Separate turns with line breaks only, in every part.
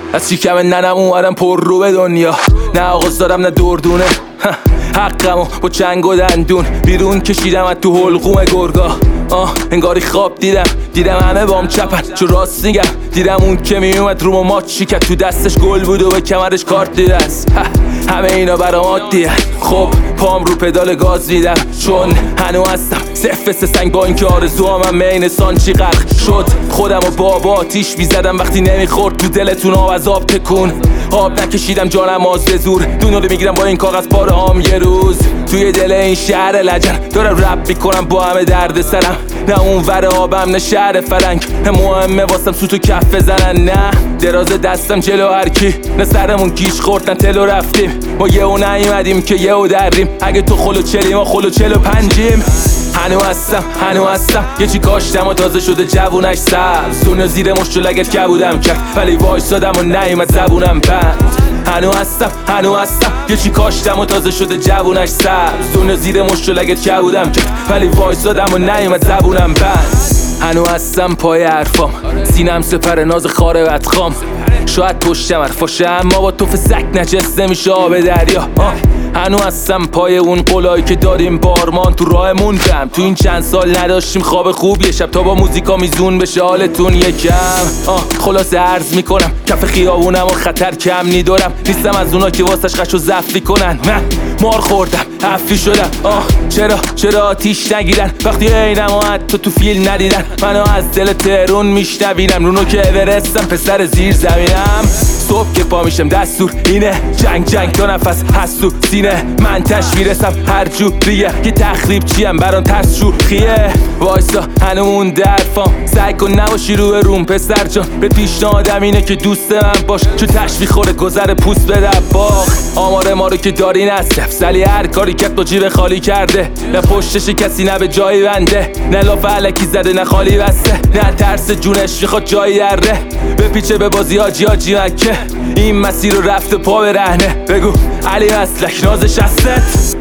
از شکم ننم اومدم پر رو به دنیا. نه آغاز دارم نه دردونه، حقمو با چنگ و دندون بیرون کشیدم از تو حلقوم گرگا. انگاری خواب دیدم همه بام چپن، چون راست میگم دیدم اون که میومد رومو ماچ شکت، تو دستش گل بود و به کمرش کارت دیده است. همه اینا برام عادیه. خب پام رو پدال گاز میدم چون هنو هستم صفر سنگ، با اینکه آرزوامم مین سانچی غرق شد. خودم و بابا آتیش میزدم وقتی نمیخورد تو دلتون آب از آب تکون. آب نکشیدم جانم آز به زور، دونو رو میگیرم با این کاغذ پاره هام یه روز. توی دل این شهر لجن دارم رپ میکنم با همه درد سرم، نه اون ور آبم نه شهر فرنگ. مهمه واسم سوتو کف بزنن، نه دراز دستم جلو هرکی، نه سرمون کیش خورد نه تلو رفتیم. ما یه او نیومدیم که یه او دریم، اگه تو خلو چلی ما خلو 45یم. هنو هستم یه چی کاشتم و تازه شده جوونش سبز، دنیا زیر مشت و لگت کبودم کرد ولی وایسادم و نیومد زبونم بند. هنو هستم یه چی کاشتم و تازه شده جوونش سبز، دنیا زیر مشت و لگت کبودم کرد ولی وایسادم و نیومد زبونم بند. هنو هستم پای حرفام، سینم سپر ناز خاره بدخام. شاید پشتم حرفاشه اما با توف سک نجس نمیشه آب دریا. هنو هستم پای اون قولایی که داریم بارمان تو راهمون بم. تو این چند سال نداشتیم خواب خوب، یه شب تا با موزیکا میزون بشه حالتون یکم. خلاصه عرض میکنم کف خیابونم و خطر کم نیدارم، نیستم از اونا که واسش قش و زفی کنن. من مار خوردم حفی شدم. چرا آتیش نگیرن وقتی اینم و حتی تو فیلم ندیدن. منو از دل تهرون میشنوینم رونو که اورستم پسر زیر زمینم. صبح که پا میشم دستور اینه جنگ تا نفس هست تو سینه. من تش میرسم هر جوریه که تخریب چیم برام ترس شوخیه. وایسا هنومون درفام، سعی کن نباشی روی روم پسر جان. به پیشنهادم اینه که دوست من باش، چون تش میخوره گذر پوست به دباغ. آمار ما رو که داری نصف سلی هر کاری که با جیب خالی کرده، نه پشتش کسی نه به جایی بنده، نه لاف علکی زده نه خالی بسته، نه ترس جونش میخواد جایی اره. بپیچه به بازی حاجی مکه، این مسیر رو رفته پا به رهنه. بگو علی مسلک نازش هستت.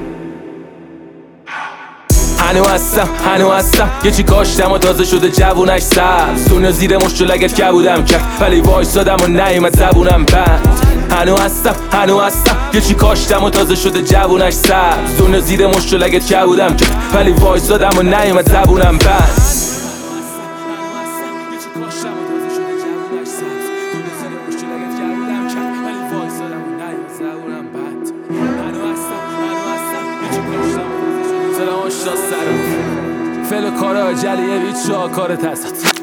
هنو هستم یه چی کاشتم و تازه شده جوونش سبز، دنیا زیر مشت و لگت کبودم کرد ولی وایسادم و نیومد زبونم بند. هنو هستم یه چی کاشتم و تازه شده جوونش سبز، دنیا زیر مشت و لگت کبودم کرد ولی وایسادم و نیومد زبونم بند. فعل و کار جلیه ویچ شاکار تست